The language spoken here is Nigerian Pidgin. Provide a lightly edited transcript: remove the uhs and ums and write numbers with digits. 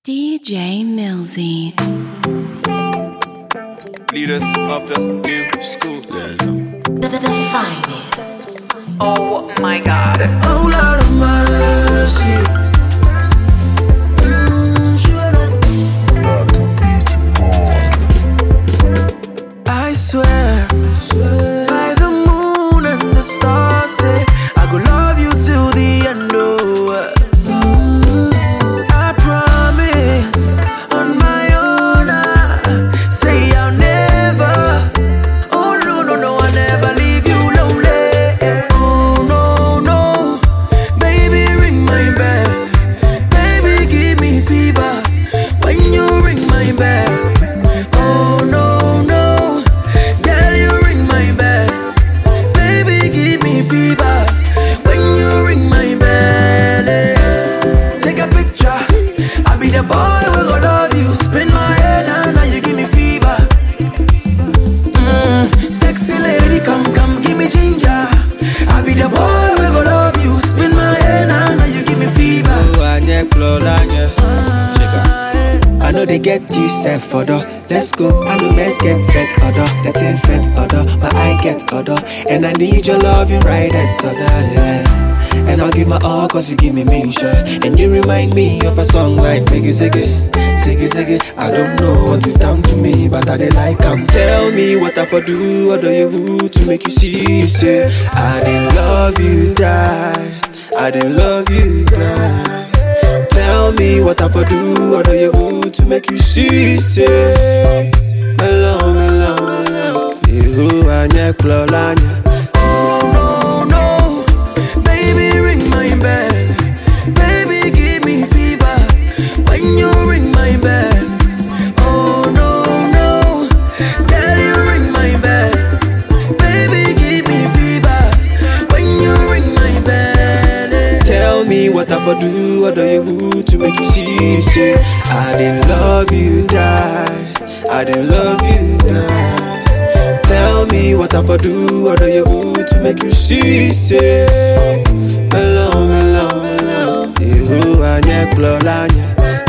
DJ Millsy. Leaders of the new school. The finest. Oh my God. Oh Lord of mercy. I swear, by the moon and the stars, say I go love you till the end. Oh, I promise on my honor, say I'll never. Oh no no no, I'll never leave you lonely. Oh no no, baby ring my bell, baby give me fever when you ring my bell. Oh no no, girl you ring my bell, baby give me fever when you ring my bell. Take a picture, I be the boy who go love you. Spin my head and now you give me fever. Sexy lady, come give me ginger. I be the boy who go love you. Spin my head and now you give me fever. I know they get you set for the. Let's go, I know let's get set order. The thing set order, my eye get order. And I need your love, you right as order, yeah. And I'll give my all cause you give me mention. And you remind me of a song like Ziggy Ziggy, Ziggy Ziggy. I don't know what you've done to me, but I did like come. Tell me what I for do, what do you do to make you see, say I didn't love you, die. I didn't love you, die. Tell me what I for do, what do you do to make you see, say hello, hello, hello. You and your clolanya. Oh no, no, baby ring my bell, baby give me fever when you ring my bell. Oh no, no, girl you ring my bell, baby give me fever when you ring my bell. Tell me what I for do, what do you do to make you see, say I didn't love you, die. I didn't love you, die. Tell me what I for do, what do you do to make you see, say hello, hello, hello. You and your clolanya.